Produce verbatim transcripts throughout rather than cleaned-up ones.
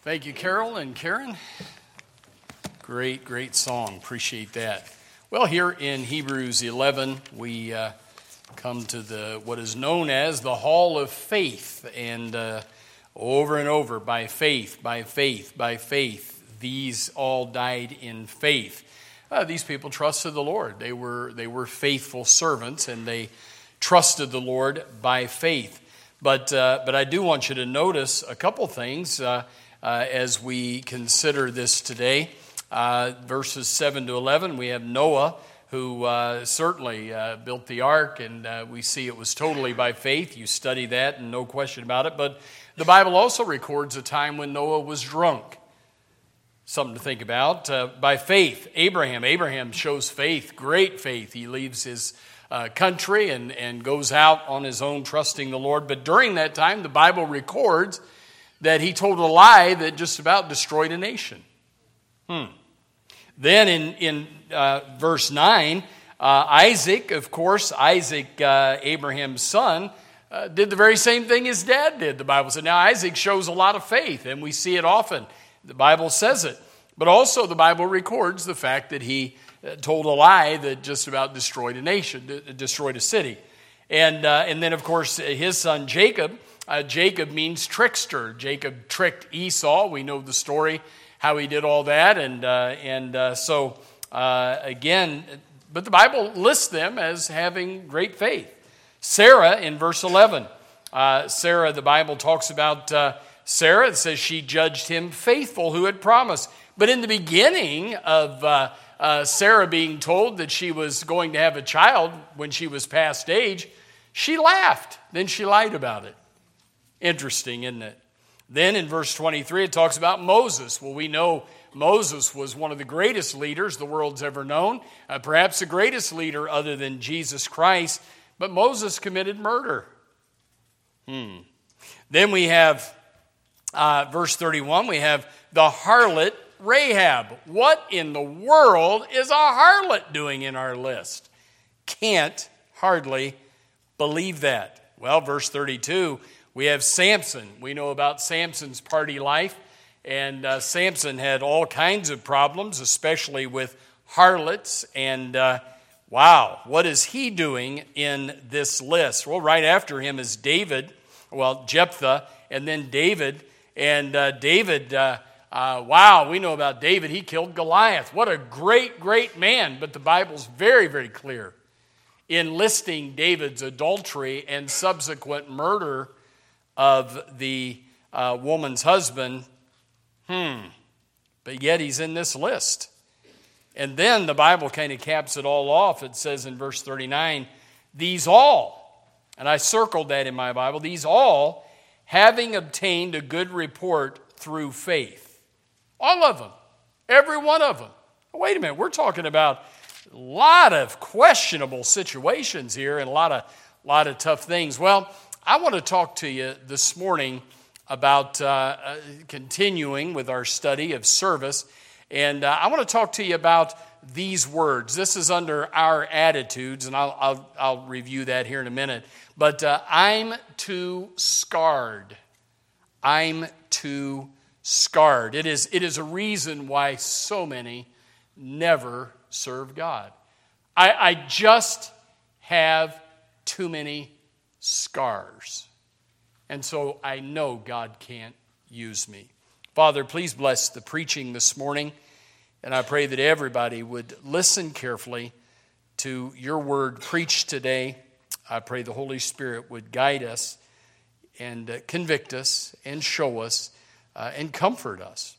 Thank you, Carol and Karen. Great, great song. Appreciate that. Well, here in Hebrews eleven, we uh, come to the what is known as the Hall of Faith, and uh, over and over, by faith, by faith, by faith, these all died in faith. Uh, these people trusted the Lord. They were they were faithful servants, and they trusted the Lord by faith. But uh, but I do want you to notice a couple things. Uh, Uh, as we consider this today. Uh, verses seven to eleven, we have Noah, who uh, certainly uh, built the ark, and uh, we see it was totally by faith. You study that, and no question about it. But the Bible also records a time when Noah was drunk. Something to think about. Uh, by faith, Abraham. Abraham shows faith, great faith. He leaves his uh, country and, and goes out on his own, trusting the Lord. But during that time, the Bible records that he told a lie that just about destroyed a nation. Hmm. Then in, in uh, verse nine, uh, Isaac, of course, Isaac, uh, Abraham's son, uh, did the very same thing his dad did, the Bible said. Now, Isaac shows a lot of faith, and we see it often. The Bible says it. But also the Bible records the fact that he told a lie that just about destroyed a nation, destroyed a city. And, uh, and then, of course, his son Jacob, Uh, Jacob means trickster. Jacob tricked Esau. We know the story, how he did all that. And uh, and uh, so, uh, again, but the Bible lists them as having great faith. Sarah in verse eleven. Uh, Sarah, the Bible talks about uh, Sarah. It says she judged him faithful who had promised. But in the beginning of uh, uh, Sarah being told that she was going to have a child when she was past age, she laughed. Then she lied about it. Interesting, isn't it? Then in verse twenty-three, it talks about Moses. Well, we know Moses was one of the greatest leaders the world's ever known, uh, perhaps the greatest leader other than Jesus Christ, but Moses committed murder. Hmm. Then we have, uh, verse thirty-one, we have the harlot Rahab. What in the world is a harlot doing in our list? Can't hardly believe that. Well, verse thirty-two, we have Samson. We know about Samson's party life, and uh, Samson had all kinds of problems, especially with harlots, and uh, wow, what is he doing in this list? Well, right after him is David, well, Jephthah, and then David, and uh, David, uh, uh, wow, we know about David. He killed Goliath. What a great, great man, but the Bible's very, very clear in listing David's adultery and subsequent murder of the uh, woman's husband. Hmm. But yet he's in this list. And then the Bible kind of caps it all off. It says in verse thirty-nine, these all, and I circled that in my Bible, these all, having obtained a good report through faith. All of them. Every one of them. Wait a minute, we're talking about a lot of questionable situations here and a lot of, lot of tough things. Well, I want to talk to you this morning about uh, uh, continuing with our study of service, and uh, I want to talk to you about these words. This is under our attitudes, and I'll, I'll, I'll review that here in a minute. But uh, I'm too scarred. I'm too scarred. It is, it is a reason why so many never serve God. I, I just have too many scars. And so I know God can't use me. Father, please bless the preaching this morning. And I pray that everybody would listen carefully to your word preached today. I pray the Holy Spirit would guide us and uh, convict us and show us uh, and comfort us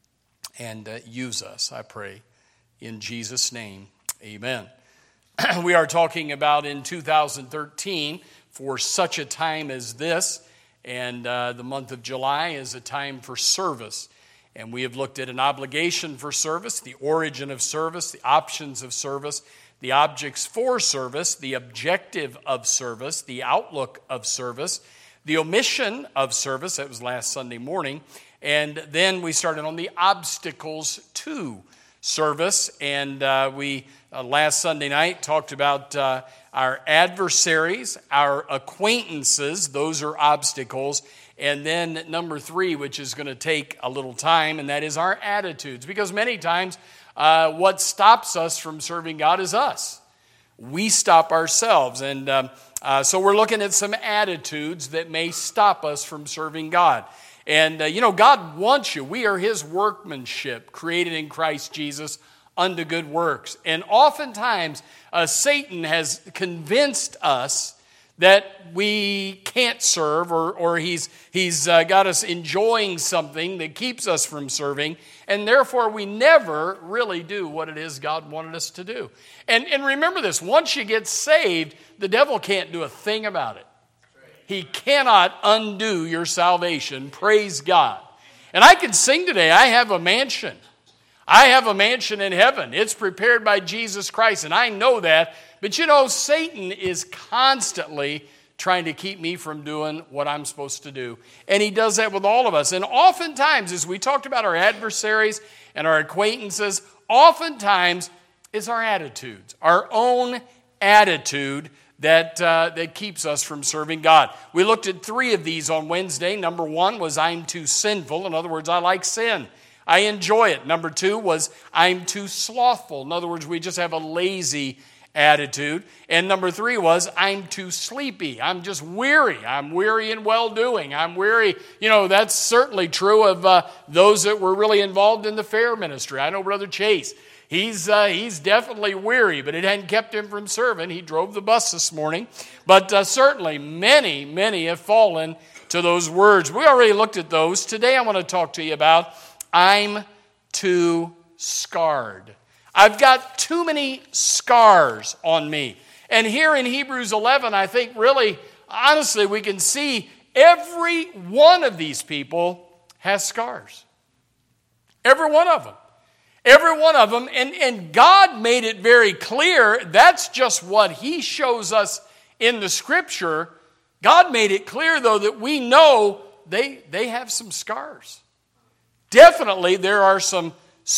and uh, use us, I pray. In Jesus' name, amen. We are talking about in two thousand thirteen, for such a time as this, and uh, the month of July is a time for service. And we have looked at an obligation for service, the origin of service, the options of service, the objects for service, the objective of service, the outlook of service, the omission of service, that was last Sunday morning, and then we started on the obstacles to service, and uh, we uh, last Sunday night talked about uh, our adversaries, our acquaintances, those are obstacles, And then number three, which is going to take a little time, and that is our attitudes. Because many times uh, what stops us from serving God is us. We stop ourselves. And um, uh, so we're looking at some attitudes that may stop us from serving God. And, uh, you know, God wants you. We are His workmanship, created in Christ Jesus unto good works. And oftentimes, uh, Satan has convinced us that we can't serve, or, or he's, he's uh, got us enjoying something that keeps us from serving, and therefore we never really do what it is God wanted us to do. And, and remember this, once you get saved, the devil can't do a thing about it. He cannot undo your salvation. Praise God. And I can sing today, I have a mansion. I have a mansion in heaven. It's prepared by Jesus Christ, and I know that. But you know, Satan is constantly trying to keep me from doing what I'm supposed to do. And he does that with all of us. And oftentimes, as we talked about our adversaries and our acquaintances, oftentimes it's our attitudes, our own attitude that, uh, that keeps us from serving God. We looked at three of these on Wednesday. Number one was I'm too sinful. In other words, I like sin. I enjoy it. Number two was I'm too slothful. In other words, we just have a lazy attitude. And number three was I'm too sleepy. I'm just weary. I'm weary in well-doing. I'm weary. You know, that's certainly true of uh, those that were really involved in the fair ministry. I know Brother Chase. He's uh, he's definitely weary, but it hadn't kept him from serving. He drove the bus this morning. But uh, certainly many, many have fallen to those words. We already looked at those. Today I want to talk to you about I'm too scarred. I've got too many scars on me. And here in Hebrews eleven, I think really, honestly, we can see every one of these people has scars. Every one of them. Every one of them. And, and God made it very clear. That's just what He shows us in the Scripture. God made it clear, though, that we know they, they have some scars. Definitely there are some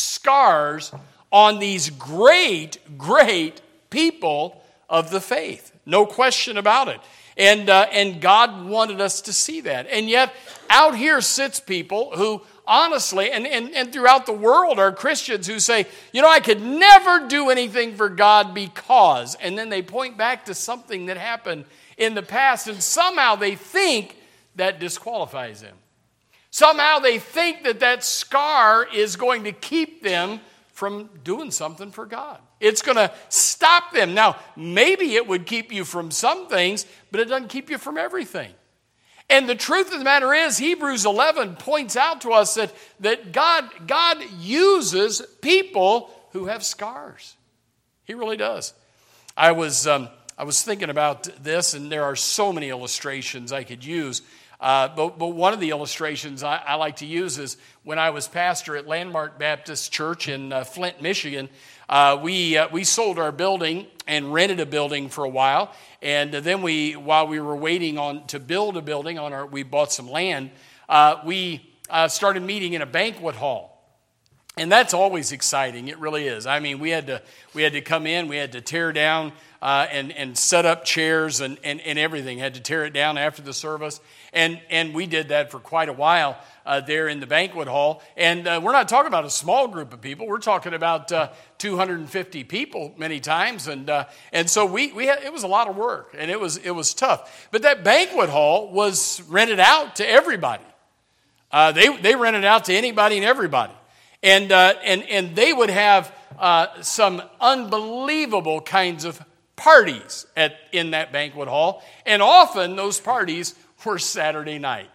scars on these great, great people of the faith. No question about it. And, uh, and God wanted us to see that. And yet, out here sits people who honestly, and, and, and throughout the world are Christians who say, you know, I could never do anything for God because, and then they point back to something that happened in the past, and somehow they think that disqualifies them. Somehow they think that that scar is going to keep them from doing something for God. It's going to stop them. Now, maybe it would keep you from some things, but it doesn't keep you from everything. And the truth of the matter is, Hebrews eleven points out to us that, that God, God uses people who have scars. He really does. I was, um, I was thinking about this, and there are so many illustrations I could use. Uh, but, but one of the illustrations I, I like to use is when I was pastor at Landmark Baptist Church in uh, Flint, Michigan. Uh, we uh, we sold our building and rented a building for a while, and then we, while we were waiting on to build a building on our, we bought some land. Uh, we uh, started meeting in a banquet hall. And that's always exciting. It really is. I mean, we had to we had to come in, we had to tear down uh, and and set up chairs and, and, and everything. Had to tear it down after the service, and and we did that for quite a while uh, there in the banquet hall. And uh, we're not talking about a small group of people. We're talking about uh, two hundred fifty people many times, and uh, and so we we had, it was a lot of work, and it was it was tough. But that banquet hall was rented out to everybody. Uh, they they rented out to anybody and everybody. And, uh, and and they would have uh, some unbelievable kinds of parties at in that banquet hall. And often those parties were Saturday night.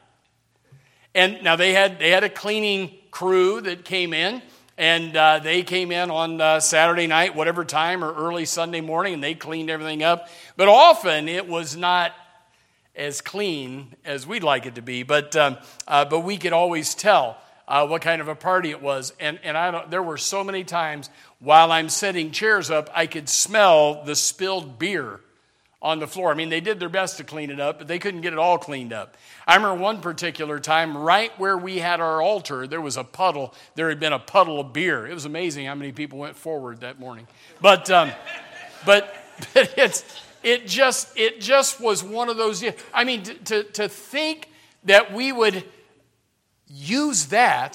And now they had they had a cleaning crew that came in. And uh, they came in on uh, Saturday night, whatever time, or early Sunday morning, and they cleaned everything up. But often it was not as clean as we'd like it to be. But, um, uh, but we could always tell Uh, what kind of a party it was. And and I don't, there were so many times while I'm setting chairs up, I could smell the spilled beer on the floor. I mean, they did their best to clean it up, but they couldn't get it all cleaned up. I remember one particular time, right where we had our altar, there was a puddle. There had been a puddle of beer. It was amazing how many people went forward that morning. But um, but but it's it just it just was one of those. I mean, to to, to think that we would use that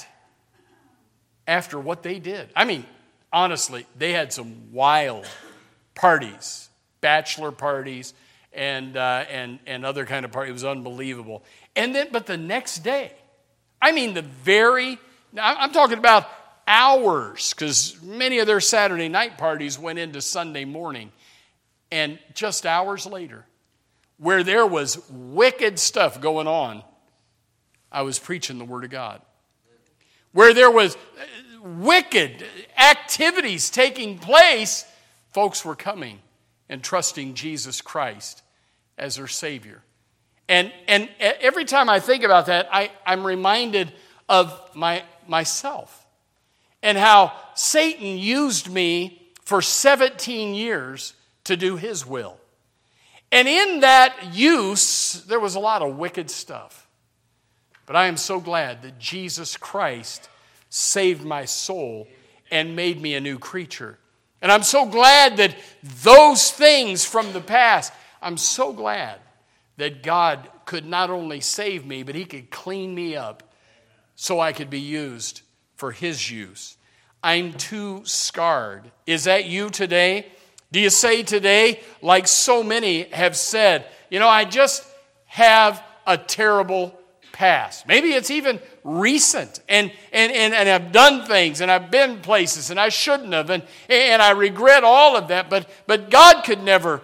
after what they did. I mean, honestly, they had some wild parties, bachelor parties, and uh, and and other kind of parties. It was unbelievable. And then, but the next day, I mean, the very, I'm talking about hours, because many of their Saturday night parties went into Sunday morning, and just hours later, where there was wicked stuff going on, I was preaching the Word of God. Where there was wicked activities taking place, folks were coming and trusting Jesus Christ as their Savior. And and every time I think about that, I, I'm reminded of my myself and how Satan used me for seventeen years to do his will. And in that use, there was a lot of wicked stuff. But I am so glad that Jesus Christ saved my soul and made me a new creature. And I'm so glad that those things from the past, I'm so glad that God could not only save me, but he could clean me up so I could be used for his use. I'm too scarred. Is that you today? Do you say today, like so many have said, you know, I just have a terrible past. Maybe it's even recent, and, and, and, and I've done things, and I've been places, and I shouldn't have, and, and I regret all of that, but, but God could never.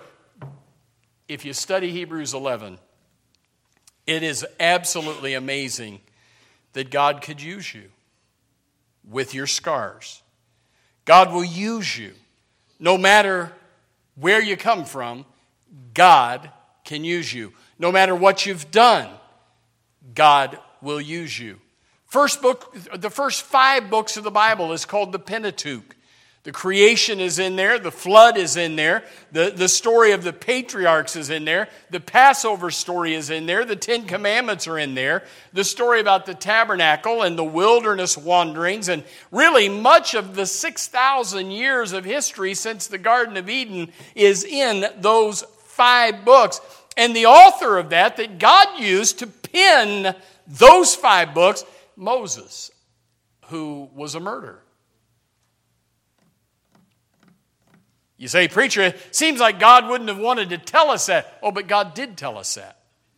If you study Hebrews eleven, it is absolutely amazing that God could use you with your scars. God will use you. No matter where you come from, God can use you. No matter what you've done, God will use you. First book, the first five books of the Bible is called the Pentateuch. The creation is in there. The flood is in there. The, the story of the patriarchs is in there. The Passover story is in there. The Ten Commandments are in there. The story about the tabernacle and the wilderness wanderings, and really much of the six thousand years of history since the Garden of Eden is in those five books. And the author of that, that God used to pen those five books, Moses, who was a murderer. You say, preacher, it seems like God wouldn't have wanted to tell us that. Oh, but God did tell us that.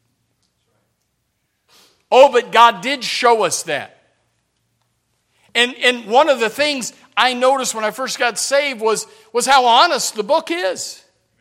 Oh, but God did show us that. And, and one of the things I noticed when I first got saved was, was how honest the book is.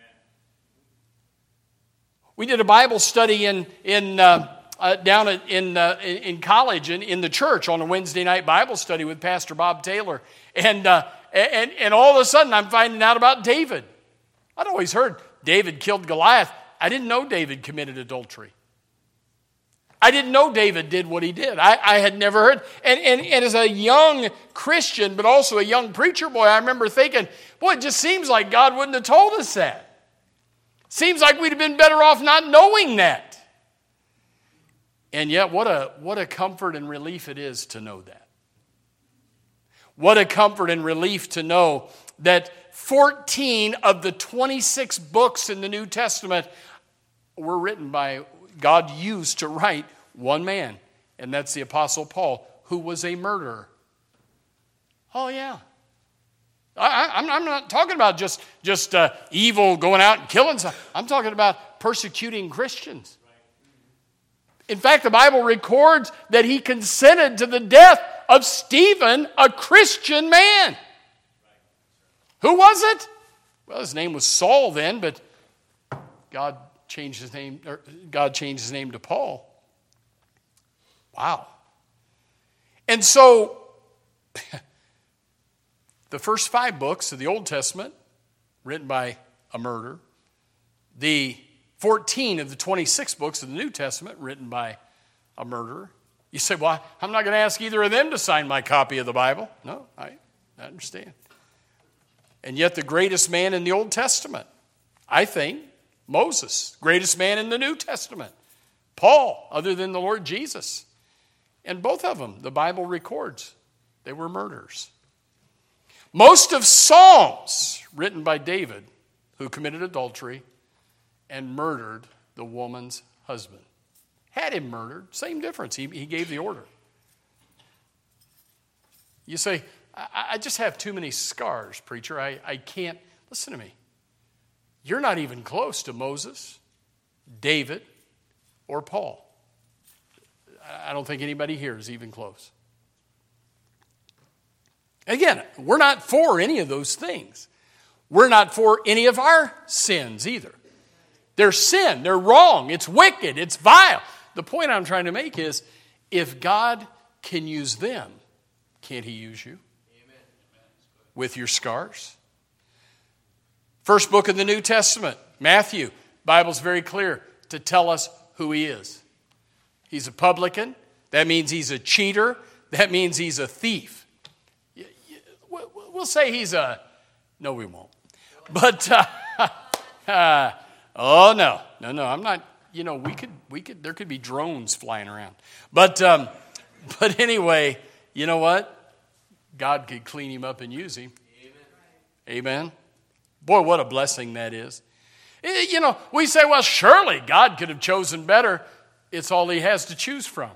We did a Bible study in, in uh, uh, down at, in, uh, in college, in, in the church, on a Wednesday night Bible study with Pastor Bob Taylor. And uh, And, and all of a sudden, I'm finding out about David. I'd always heard David killed Goliath. I didn't know David committed adultery. I didn't know David did what he did. I, I had never heard. And, and, and as a young Christian, but also a young preacher boy, I remember thinking, boy, it just seems like God wouldn't have told us that. Seems like we'd have been better off not knowing that. And yet, what a, what a comfort and relief it is to know that. What a comfort and relief to know that fourteen of the twenty-six books in the New Testament were written by, God used to write one man, and that's the Apostle Paul, who was a murderer. Oh, yeah. I, I'm, I'm not talking about just, just uh, evil going out and killing someone. I'm talking about persecuting Christians. In fact, the Bible records that he consented to the death of Stephen, a Christian man. Who was it? Well, his name was Saul then, but God changed his name, or God changed his name to Paul. Wow. And so, the first five books of the Old Testament, written by a murderer. The fourteen of the twenty-six books of the New Testament, written by a murderer. You say, well, I'm not going to ask either of them to sign my copy of the Bible. No, I, I understand. And yet the greatest man in the Old Testament, I think, Moses. Greatest man in the New Testament, Paul, other than the Lord Jesus. And both of them, the Bible records, they were murderers. Most of Psalms written by David, who committed adultery and murdered the woman's husband. had him murdered. Same difference. He, he gave the order. You say, I, I just have too many scars, preacher. I, I can't. Listen to me. You're not even close to Moses, David, or Paul. I don't think anybody here is even close. Again, we're not for any of those things. We're not for any of our sins either. They're sin. They're wrong. It's wicked. It's vile. The point I'm trying to make is, if God can use them, can't he use you? Amen. With your scars? First book of the New Testament, Matthew. Bible's very clear to tell us who he is. He's a publican. That means he's a cheater. That means he's a thief. We'll say he's a... No, we won't. But, uh, uh, oh, no. No, no, I'm not... You know, we could, we could, there could be drones flying around. But, um, but anyway, you know what? God could clean him up and use him. Amen. Amen. Boy, what a blessing that is. You know, we say, well, surely God could have chosen better. It's all he has to choose from.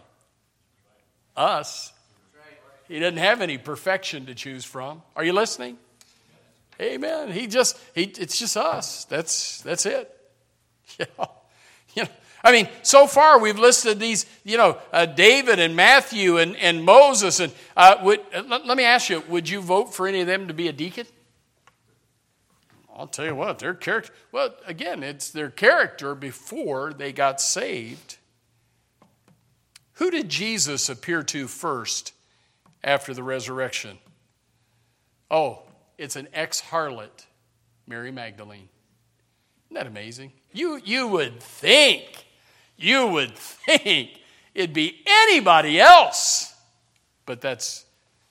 Us. He doesn't have any perfection to choose from. Are you listening? Amen. He just, he, it's just us. That's, that's it. You know, you know, I mean, so far we've listed these, you know, uh, David and Matthew and, and Moses. And uh, would, uh, let, let me ask you, would you vote for any of them to be a deacon? I'll tell you what, their character, well, again, it's their character before they got saved. Who did Jesus appear to first after the resurrection? Oh, it's an ex-harlot, Mary Magdalene. Isn't that amazing? You, you would think, you would think it'd be anybody else. But that's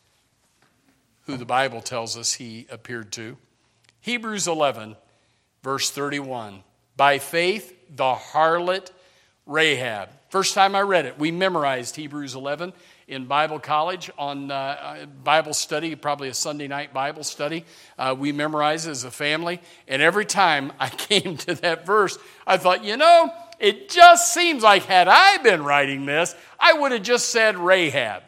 who the Bible tells us he appeared to. Hebrews eleven, verse thirty-one. By faith, the harlot Rahab. First time I read it, we memorized Hebrews eleven in Bible college on uh, Bible study, probably a Sunday night Bible study. Uh, we memorized as a family. And every time I came to that verse, I thought, you know, it just seems like had I been writing this, I would have just said Rahab.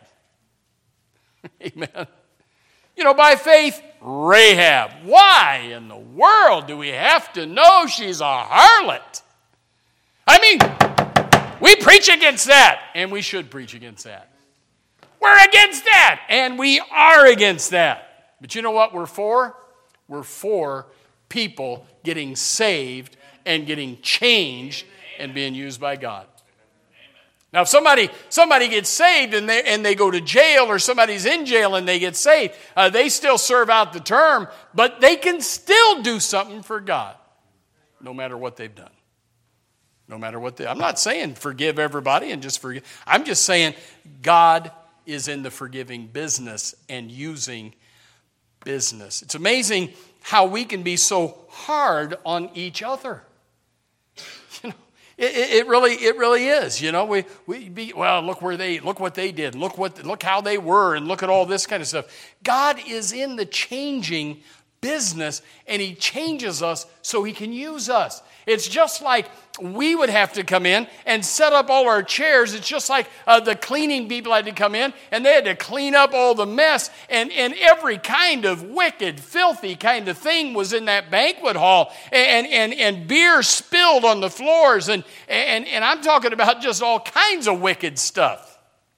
Amen. You know, by faith, Rahab. Why in the world do we have to know she's a harlot? I mean, we preach against that, and we should preach against that. We're against that, and we are against that. But you know what we're for? We're for people getting saved and getting changed and being used by God. Now, if somebody somebody gets saved and they and they go to jail, or somebody's in jail and they get saved, uh, they still serve out the term, but they can still do something for God, no matter what they've done. No matter what they... I'm not saying forgive everybody and just forgive. I'm just saying God is in the forgiving business and using business. It's amazing how we can be so hard on each other. You know, it, it really, it really is. You know, we we be well. Look where they look what they did. Look what look how they were, and look at all this kind of stuff. God is in the changing business, and he changes us so he can use us. It's just like we would have to come in and set up all our chairs. It's just like uh, the cleaning people had to come in, and they had to clean up all the mess, and, and every kind of wicked, filthy kind of thing was in that banquet hall, and, and, and beer spilled on the floors, and, and, and I'm talking about just all kinds of wicked stuff.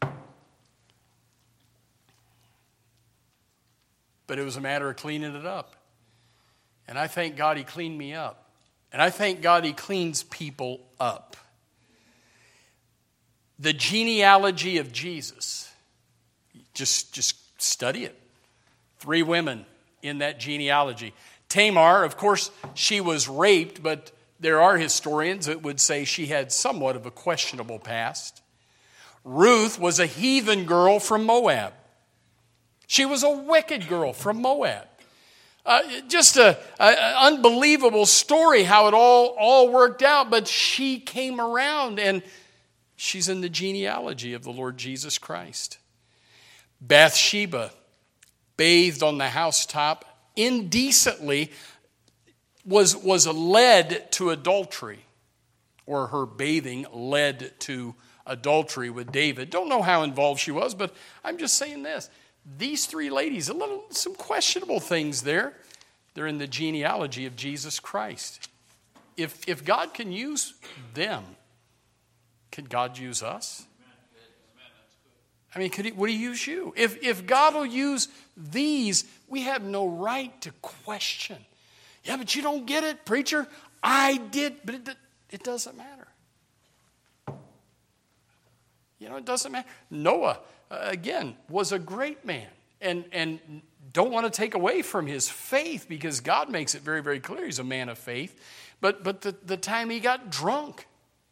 But it was a matter of cleaning it up. And I thank God he cleaned me up. And I thank God he cleans people up. The genealogy of Jesus, just, just study it. Three women in that genealogy. Tamar, of course, she was raped, but there are historians that would say she had somewhat of a questionable past. Ruth was a heathen girl from Moab. She was a wicked girl from Moab. Uh, just an unbelievable story how it all, all worked out, but she came around and she's in the genealogy of the Lord Jesus Christ. Bathsheba, bathed on the housetop indecently, was, was led to adultery, or her bathing led to adultery with David. Don't know how involved she was, but I'm just saying this. These three ladies, a little, some questionable things there. They're in the genealogy of Jesus Christ. If, if God can use them, can God use us? I mean, could he, would he use you? If, if God will use these, we have no right to question. Yeah, but you don't get it, preacher. I did, but it, it doesn't matter. You know, it doesn't matter. Noah, uh, again, was a great man. And, and don't want to take away from his faith, because God makes it very, very clear he's a man of faith. But, but the, the time he got drunk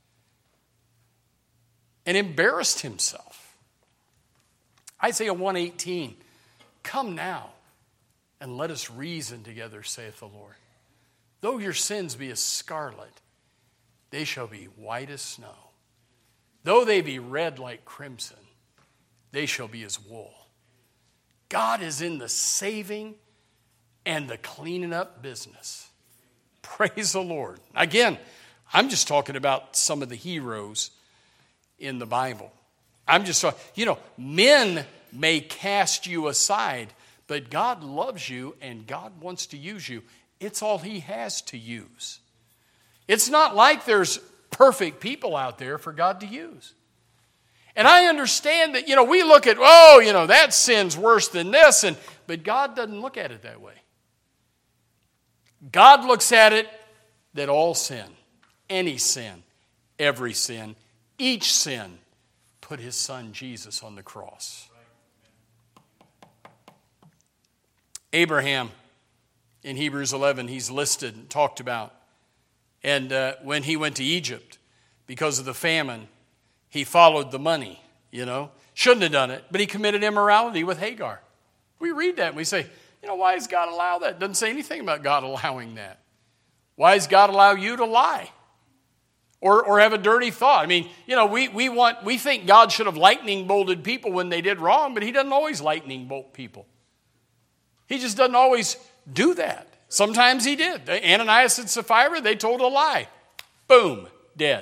and embarrassed himself. Isaiah one eighteen, come now and let us reason together, saith the Lord. Though your sins be as scarlet, they shall be white as snow. Though they be red like crimson, they shall be as wool. God is in the saving and the cleaning up business. Praise the Lord. Again, I'm just talking about some of the heroes in the Bible. I'm just talking, you know, men may cast you aside, but God loves you and God wants to use you. It's all he has to use. It's not like there's perfect people out there for God to use. And I understand that, you know, we look at, oh, you know, that sin's worse than this, and but God doesn't look at it that way. God looks at it that all sin, any sin, every sin, each sin, put his son Jesus on the cross. Abraham, in Hebrews eleven, he's listed and talked about. And uh, when he went to Egypt, because of the famine, he followed the money, you know. Shouldn't have done it, but he committed immorality with Hagar. We read that and we say, you know, why does God allow that? Doesn't say anything about God allowing that. Why does God allow you to lie? Or, or have a dirty thought? I mean, you know, we, we want we think God should have lightning bolted people when they did wrong, but he doesn't always lightning bolt people. He just doesn't always do that. Sometimes he did. Ananias and Sapphira, they told a lie. Boom, dead.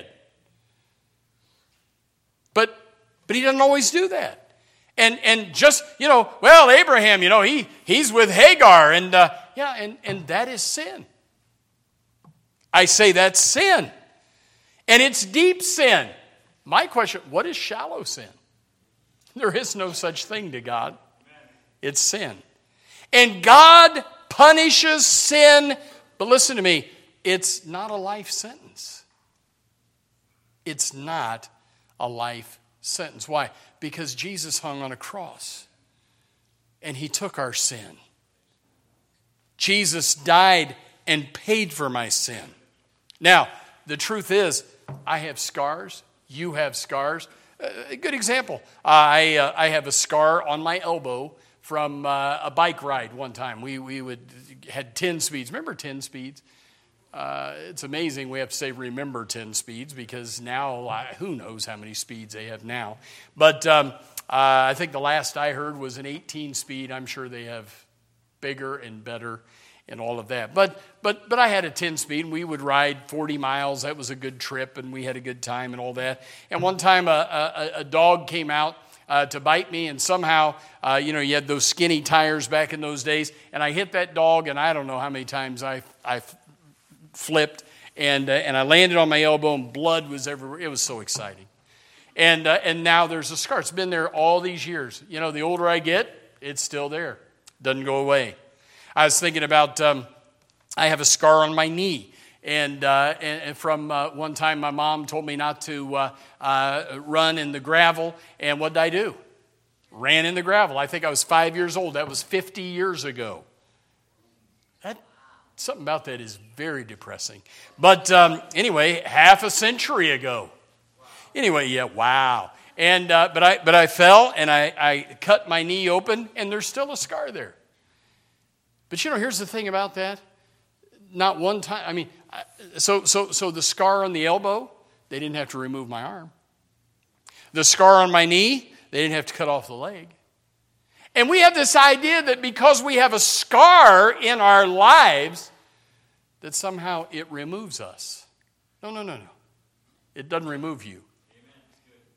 But but he doesn't always do that. And and just, you know, well, Abraham, you know, he he's with Hagar, and uh, yeah, and, and that is sin. I say that's sin. And it's deep sin. My question, what is shallow sin? There is no such thing to God. It's sin. And God punishes sin, but listen to me, it's not a life sentence. It's not a life sentence. Why? Because Jesus hung on a cross and he took our sin. Jesus died and paid for my sin. Now, the truth is, I have scars. You have scars. A good example. I uh, I have a scar on my elbow from uh, a bike ride one time. We we would had ten speeds. Remember ten speeds? Uh, it's amazing we have to say remember ten speeds, because now I, who knows how many speeds they have now. But um, uh, I think the last I heard was an eighteen speed. I'm sure they have bigger and better and all of that. But but but I had a ten speed, and we would ride forty miles. That was a good trip, and we had a good time and all that. And one time a, a, a dog came out uh, to bite me, and somehow, uh, you know, you had those skinny tires back in those days, and I hit that dog, and I don't know how many times I I flipped, and uh, and I landed on my elbow, and blood was everywhere. It was so exciting. And uh, and now there's a scar. It's been there all these years. You know, the older I get, it's still there. Doesn't go away. I was thinking about, um, I have a scar on my knee. And, uh, and, and from uh, one time my mom told me not to uh, uh, run in the gravel. And what did I do? Ran in the gravel. I think I was five years old. That was fifty years ago. That, something about that is very depressing. But um, anyway, half a century ago. Anyway, yeah, wow. And uh, but I but I fell and I, I cut my knee open, and there's still a scar there. But you know, here's the thing about that. Not one time, I mean, so so so the scar on the elbow, they didn't have to remove my arm. The scar on my knee, they didn't have to cut off the leg. And we have this idea that because we have a scar in our lives, that somehow it removes us. No, no, no, no. It doesn't remove you.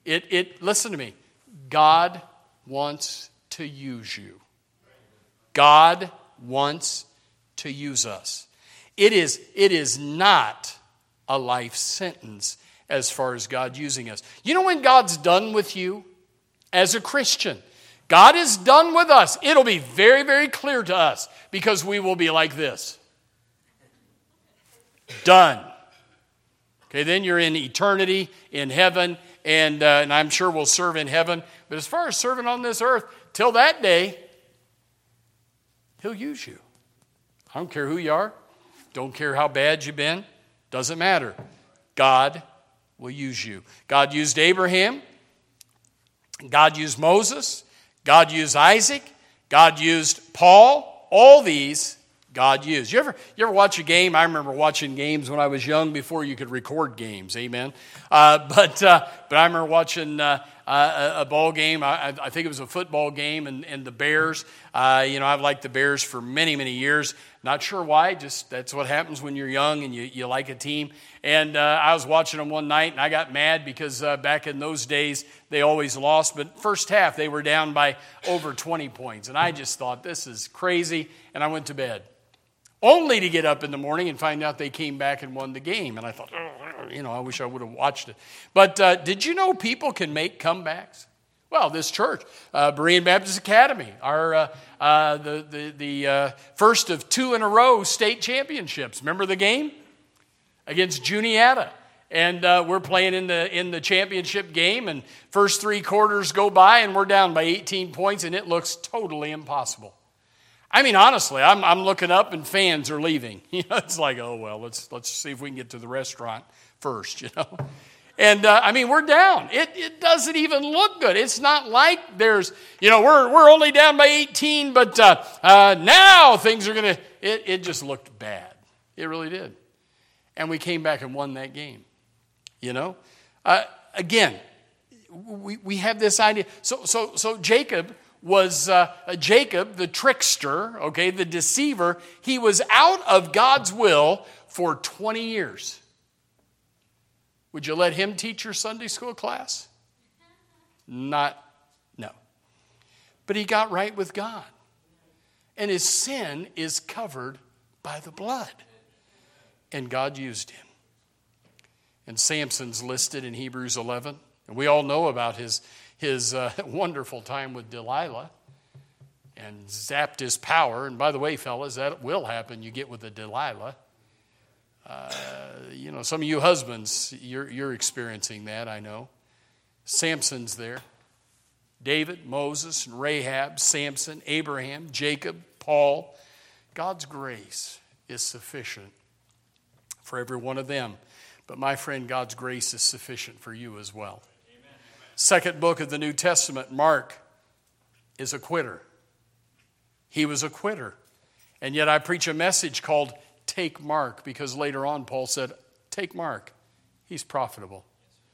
It, it, listen to me. God wants to use you. God wants to use us. It is, it is not a life sentence as far as God using us. You know when God's done with you as a Christian? God is done with us. It'll be very, very clear to us because we will be like this. Done. Okay, then you're in eternity, in heaven, and, uh, and I'm sure we'll serve in heaven. But as far as serving on this earth, till that day, He'll use you. I don't care who you are. Don't care how bad you've been. Doesn't matter. God will use you. God used Abraham. God used Moses. God used Isaac. God used Paul. All these God used. You ever, you ever watch a game? I remember watching games when I was young before you could record games. Amen. Uh, but uh, but I remember watching uh, a, a ball game. I, I think it was a football game, and, and the Bears. Uh, you know, I've liked the Bears for many, many years. Not sure why. Just that's what happens when you're young and you, you like a team. And uh, I was watching them one night, and I got mad because uh, back in those days they always lost. But first half they were down by over twenty points, and I just thought this is crazy, and I went to bed. Only to get up in the morning and find out they came back and won the game. And I thought, oh, you know, I wish I would have watched it. But uh, did you know people can make comebacks? Well, this church, uh, Berean Baptist Academy, our uh, uh, the the, the uh, first of two in a row state championships. Remember the game against Juniata, and uh, we're playing in the in the championship game. And first three quarters go by, and we're down by eighteen points, and it looks totally impossible. I mean, honestly, I'm I'm looking up and fans are leaving. You know, it's like, oh well, let's let's see if we can get to the restaurant first. You know, and uh, I mean, we're down. It it doesn't even look good. It's not like there's, you know, we're we're only down by eighteen, but uh, uh, now things are gonna. It it just looked bad. It really did, and we came back and won that game. You know, uh, again, we we have this idea. So so so Jacob. was uh, Jacob, the trickster, okay, the deceiver. He was out of God's will for twenty years. Would you let him teach your Sunday school class? Not, no. But he got right with God. And his sin is covered by the blood. And God used him. And Samson's listed in Hebrews eleven. And we all know about his his uh, wonderful time with Delilah and zapped his power. And by the way, fellas, that will happen. You get with a Delilah. Uh, you know, some of you husbands, you're, you're experiencing that, I know. Samson's there. David, Moses, and Rahab, Samson, Abraham, Jacob, Paul. God's grace is sufficient for every one of them. But my friend, God's grace is sufficient for you as well. Second book of the New Testament, Mark is a quitter. He was a quitter. And yet I preach a message called Take Mark, because later on Paul said, take Mark. He's profitable.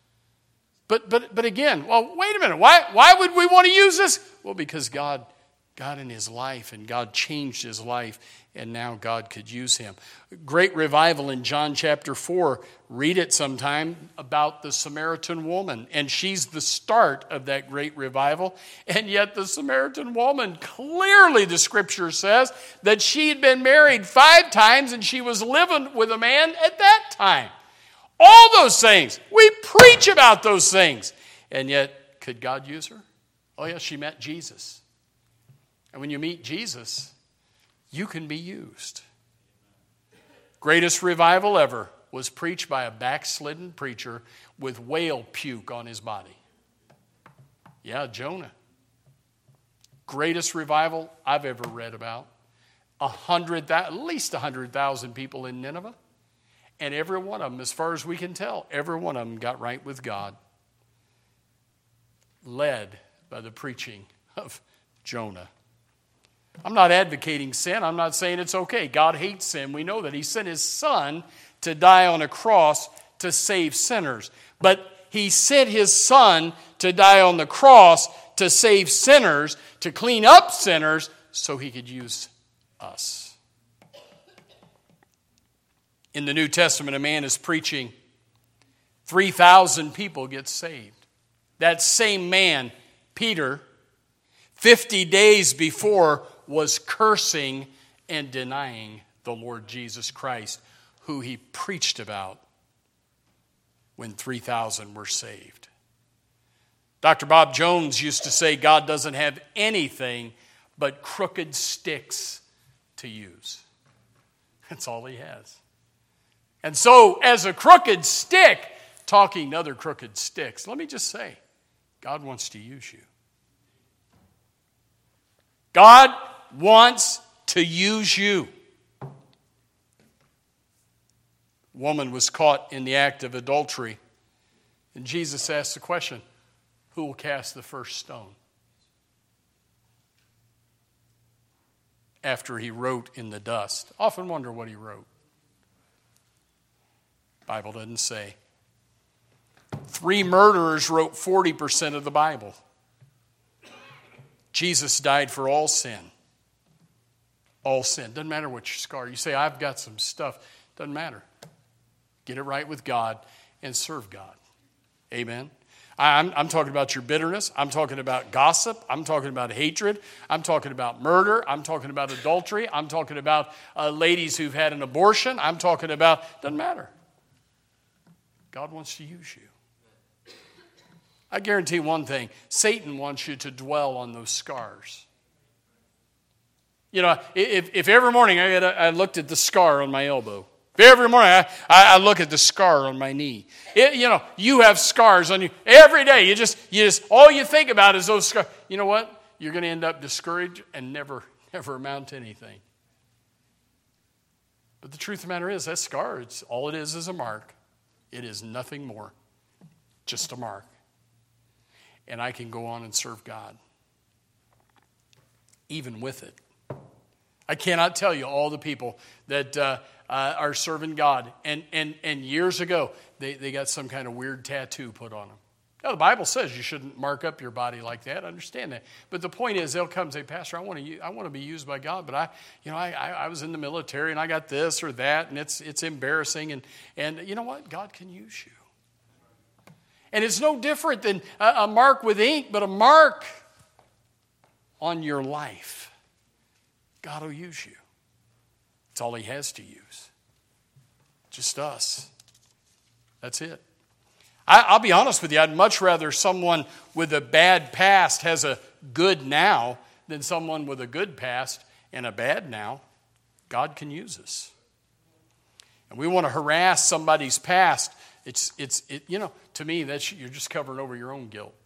But but but again, well, wait a minute. Why why would we want to use this? Well, because God got in his life and God changed his life, and now God could use him. Great revival in John chapter four. Read it sometime about the Samaritan woman. And she's the start of that great revival. And yet the Samaritan woman, clearly the scripture says that she had been married five times and she was living with a man at that time. All those things. We preach about those things. And yet, could God use her? Oh yeah, she met Jesus. And when you meet Jesus, you can be used. Greatest revival ever was preached by a backslidden preacher with whale puke on his body. Yeah, Jonah. Greatest revival I've ever read about. A hundred, at least a hundred thousand people in Nineveh. And every one of them, as far as we can tell, every one of them got right with God. Led by the preaching of Jonah. I'm not advocating sin. I'm not saying it's okay. God hates sin. We know that. He sent his son to die on a cross to save sinners. But he sent his son to die on the cross to save sinners, to clean up sinners, so he could use us. In the New Testament, a man is preaching. three thousand people get saved. that same man, Peter, fifty days before was cursing and denying the Lord Jesus Christ, who he preached about when three thousand were saved. Doctor Bob Jones used to say God doesn't have anything but crooked sticks to use. That's all he has. And so, as a crooked stick, talking to other crooked sticks, let me just say, God wants to use you. God wants to use you. A woman was caught in the act of adultery, and Jesus asked the question, who will cast the first stone? After he wrote in the dust. Often wonder what he wrote. Bible doesn't say. Three murderers wrote forty percent of the Bible. Jesus died for all sin. All sin. Doesn't matter what your scar. You say, I've got some stuff. Doesn't matter. Get it right with God and serve God. Amen. I'm, I'm talking about your bitterness. I'm talking about gossip. I'm talking about hatred. I'm talking about murder. I'm talking about adultery. I'm talking about uh, ladies who've had an abortion. I'm talking about, doesn't matter. God wants to use you. I guarantee one thing. Satan wants you to dwell on those scars. You know, if, if every morning I, got I looked at the scar on my elbow, every morning I, I look at the scar on my knee. It, you know, you have scars on you. Every day, you just, you just, all you think about is those scars. You know what? You're going to end up discouraged and never, never amount to anything. But the truth of the matter is, that scar, it's, all it is is a mark. It is nothing more. Just a mark. And I can go on and serve God. Even with it. I cannot tell you all the people that uh, uh, are serving God. And, and, and years ago, they, they got some kind of weird tattoo put on them. Now, the Bible says you shouldn't mark up your body like that. I understand that. But the point is, they'll come and say, Pastor, I want to I want to be used by God, but I, you know, I, I, I was in the military and I got this or that, and it's it's embarrassing. And, and you know what? God can use you. And it's no different than a, a mark with ink, but a mark on your life. God will use you. It's all he has to use. Just us. That's it. I, I'll be honest with you, I'd much rather someone with a bad past has a good now than someone with a good past and a bad now. God can use us. And we want to harass somebody's past. It's, it's, it, you know, to me, that's, you're just covering over your own guilt.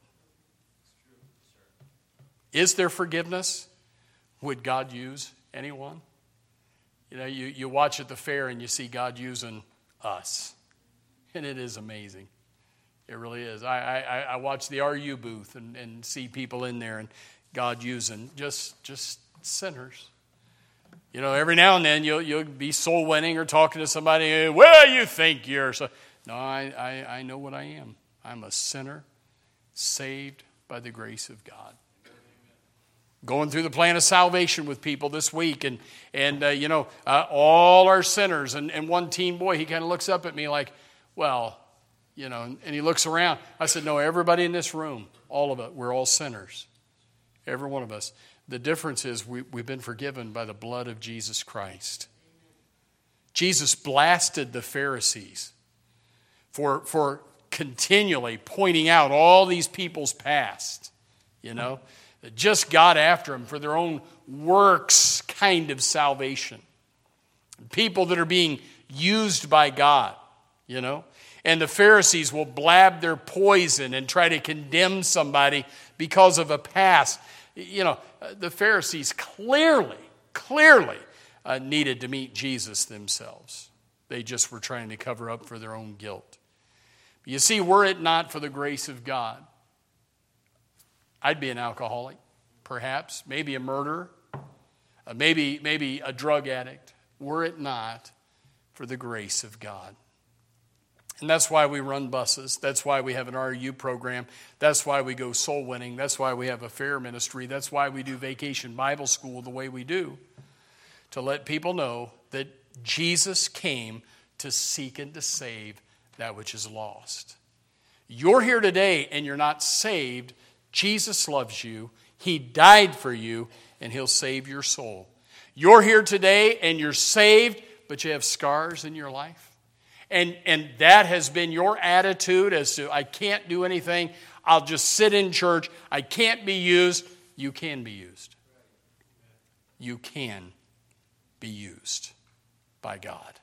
Is there forgiveness? Would God use anyone? You know, you, you watch at the fair and you see God using us. And it is amazing. It really is. I, I, I watch the R U booth and, and see people in there and God using just just sinners. You know, every now and then you'll you'll be soul winning or talking to somebody. Well, you think you're so. No, I, I, I know what I am. I'm a sinner saved by the grace of God. Going through the plan of salvation with people this week, and and uh, you know uh, all our sinners. And, and one teen boy, he kind of looks up at me like, well. You know, and he looks around. I said, no, everybody in this room, all of it, we're all sinners. Every one of us. The difference is we, we've been forgiven by the blood of Jesus Christ. Jesus blasted the Pharisees for, for continually pointing out all these people's past, you know, that just got after them for their own works kind of salvation. People that are being used by God, you know. And the Pharisees will blab their poison and try to condemn somebody because of a past. You know, the Pharisees clearly, clearly uh, needed to meet Jesus themselves. They just were trying to cover up for their own guilt. You see, were it not for the grace of God, I'd be an alcoholic, perhaps, maybe a murderer, uh, maybe, maybe a drug addict, were it not for the grace of God. And that's why we run buses. That's why we have an R U program. That's why we go soul winning. That's why we have a fair ministry. That's why we do Vacation Bible School the way we do. To let people know that Jesus came to seek and to save that which is lost. You're here today and you're not saved. Jesus loves you. He died for you, and he'll save your soul. You're here today and you're saved, but you have scars in your life. And, and that has been your attitude as to, I can't do anything. I'll just sit in church. I can't be used. You can be used. You can be used by God.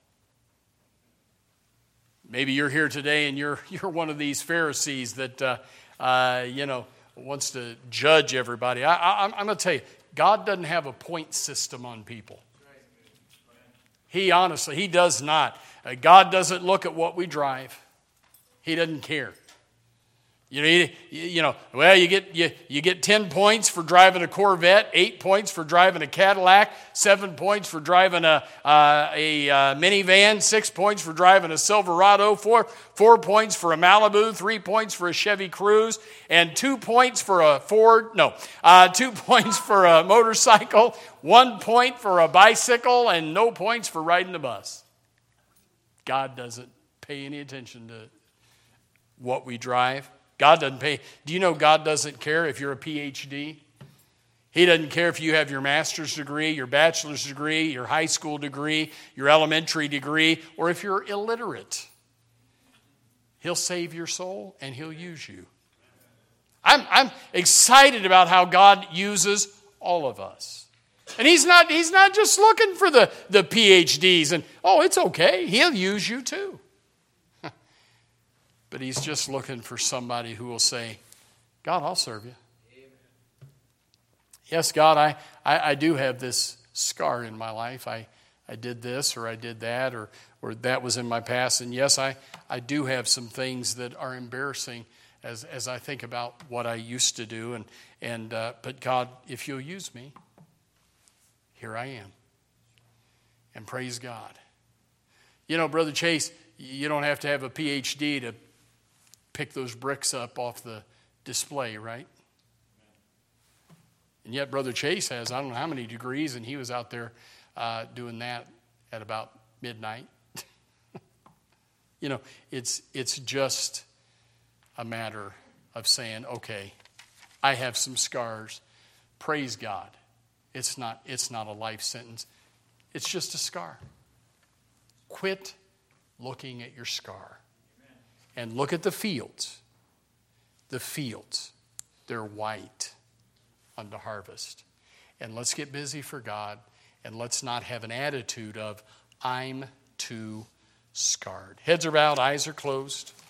Maybe you're here today and you're you're one of these Pharisees that, uh, uh, you know, wants to judge everybody. I, I, I'm going to tell you, God doesn't have a point system on people. He honestly, he does not. Uh, God doesn't look at what we drive. He doesn't care. You know, you, you know, well, you get you, you get ten points for driving a Corvette, eight points for driving a Cadillac, seven points for driving a uh, a uh, minivan, six points for driving a Silverado, four four points for a Malibu, three points for a Chevy Cruze, and two points for a Ford. No, uh, two points for a motorcycle, one point for a bicycle, and no points for riding a bus. God doesn't pay any attention to what we drive. God doesn't pay. Do you know God doesn't care if you're a P H D? He doesn't care if you have your master's degree, your bachelor's degree, your high school degree, your elementary degree, or if you're illiterate. He'll save your soul and he'll use you. I'm, I'm excited about how God uses all of us. And he's not, he's not just looking for the, the P H Ds and, oh, it's okay. He'll use you too. But he's just looking for somebody who will say, God, I'll serve you. Amen. Yes, God, I, I, I do have this scar in my life. I, I did this or I did that or, or that was in my past. And yes, I, I do have some things that are embarrassing as, as I think about what I used to do. And, and uh, but God, if you'll use me, here I am. And praise God. You know, Brother Chase, you don't have to have a P H D to pick those bricks up off the display, right? And yet Brother Chase has, I don't know how many degrees, and he was out there uh, doing that at about midnight. You know, it's it's just a matter of saying, okay, I have some scars. Praise God. It's not, it's not a life sentence. It's just a scar. Quit looking at your scar. And look at the fields. The fields, they're white unto harvest. And let's get busy for God. And let's not have an attitude of, I'm too scarred. Heads are bowed, eyes are closed.